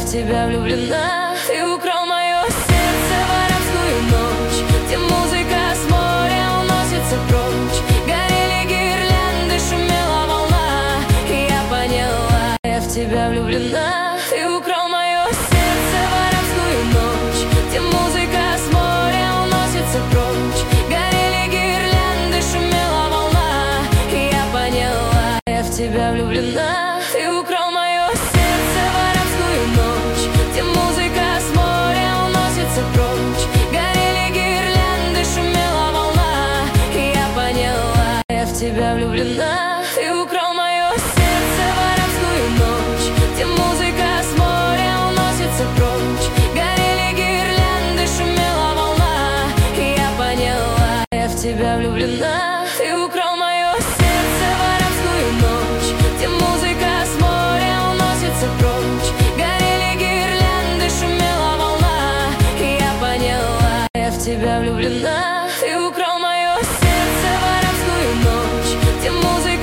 тебя влюблена. Ты украл мое сердце в арабскую ночь, где музыка с моря уносится прочь. Горели гирлянды, шумела волна, и я поняла, я в тебя влюблена. Ты украл мое сердце в арабскую ночь, где музыка с моря уносится прочь. Горели гирлянды, шумела волна, и я поняла, я в тебя влюблена. Ты украл мое сердце в арабскую ночь, где музыка с моря уносится прочь. Горели гирлянды, шумела волна, и я поняла, я в тебя влюблена. Ты украл мое сердце в арабскую ночь, где музыка с моря уносится прочь. Горели гирлянды, шумела волна, и я поняла, я в тебя влюблена. Ты украл мое сердце в арабскую ночь, где музыка с моря уносится прочь. Горели гирлянды, шумела волна, и я поняла, я в тебя влюблена.